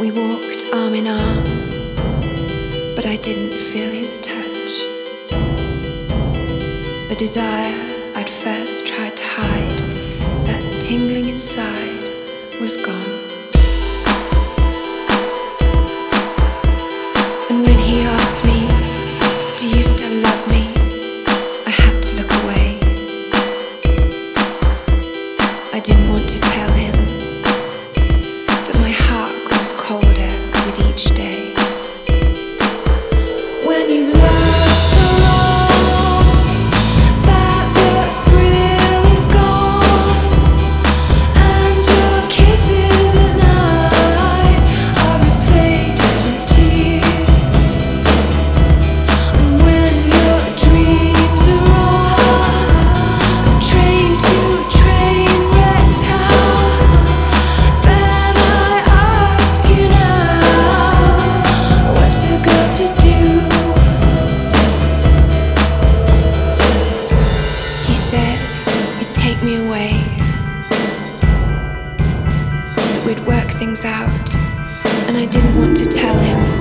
We walked arm in arm, but I didn't feel his touch. The desire I'd first tried to hide, that tingling inside, was gone. And when he asked me, "Do you still love me?" I had to look away. I didn't want to tell him that my heart grows colder with each day. When you love so long that the thrill is gone, and your kisses at night are replaced with tears, and when your dreams are on a train to a train wreck town, then I ask you now, what's it got to do? He said he'd take me away, that we'd work things out, and I didn't want to tell him.